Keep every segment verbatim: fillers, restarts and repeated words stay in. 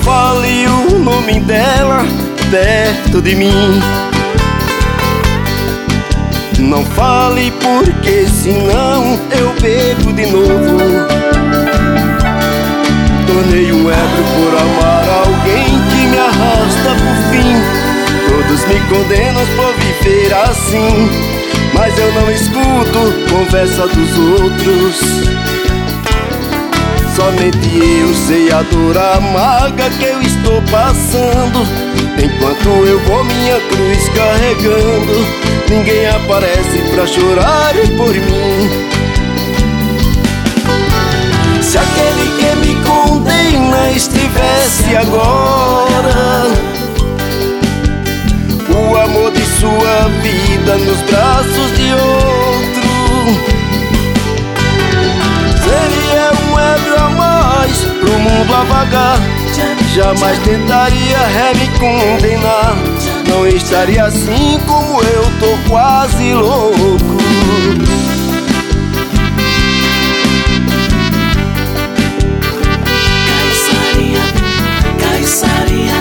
fale o nome dela perto de mim. Não fale porque senão eu bebo de novo. Tornei um ébrio por amar alguém que me arrasta pro fim. Todos me condenam por viver assim, mas eu não escuto conversa dos outros. Somente eu sei a dor amarga que eu estou passando. Enquanto eu vou minha cruz carregando, ninguém aparece pra chorar por mim. Se aquele que me condena estivesse agora, o amor de sua vida nos braços de outro, seria um ébrio a mais pro mundo a vagar. Jamais tentaria me condenar. Não estaria assim como eu tô quase louco. Caiçaria, caiçaria,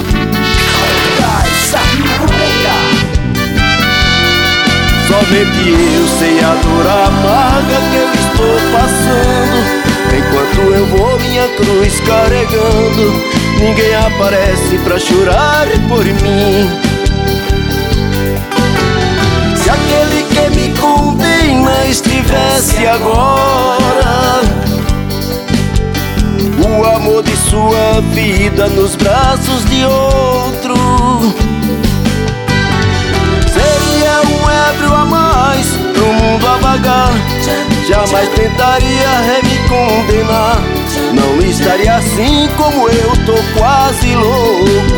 caiçaria. Somente eu sei a dor amarga que eu estou passando. Enquanto eu vou minha cruz carregando, ninguém aparece pra chorar por mim. Se aquele que me condena estivesse agora, o amor de sua vida nos braços de outro, seria um ébrio a mais pro mundo a vagar. Jamais tentaria me condenar. Não estaria assim como eu tô quase louco.